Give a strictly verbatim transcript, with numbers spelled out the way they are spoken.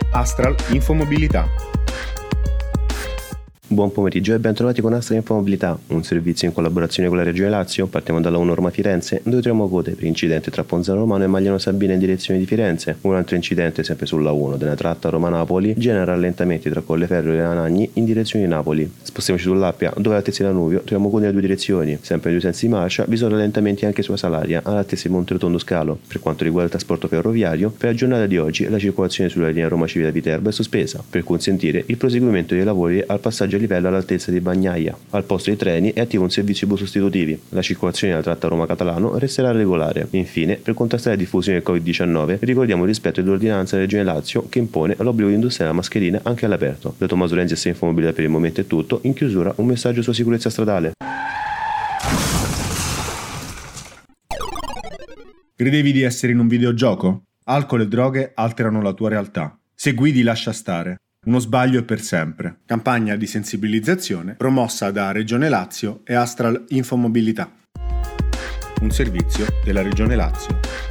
Astral Infomobilità. Buon pomeriggio e bentrovati con Astral Infomobilità, un servizio in collaborazione con la Regione Lazio. Partiamo dalla uno Roma Firenze, dove troviamo code per incidente tra Ponzano Romano e Magliano Sabina in direzione di Firenze. Un altro incidente sempre sulla uno della tratta Roma-Napoli genera rallentamenti tra Colleferro e Anagni in direzione di Napoli. Spostiamoci sull'Appia, dove all'altezza di Danubio troviamo code in due direzioni. Sempre in due sensi di marcia, vi sono rallentamenti anche sulla Salaria, all'altezza di Monterotondo Scalo. Per quanto riguarda il trasporto ferroviario, per la giornata di oggi la circolazione sulla linea Roma Civita-Viterbo è sospesa, per consentire il proseguimento dei lavori al passaggio a livello all'altezza di Bagnaia. Al posto dei treni è attivo un servizio bus sostitutivi. La circolazione della tratta Roma-Catalano resterà regolare. Infine, per contrastare la diffusione del covid diciannove, ricordiamo il rispetto dell'ordinanza della Regione Lazio che impone l'obbligo di indossare la mascherina anche all'aperto. Da Tommaso Renzi e Infomobilità per il momento è tutto. In chiusura un messaggio sulla sicurezza stradale. Credevi di essere in un videogioco? Alcol e droghe alterano la tua realtà. Se guidi, lascia stare. Uno sbaglio è per sempre. Campagna di sensibilizzazione promossa da Regione Lazio e Astral Infomobilità. Un servizio della Regione Lazio.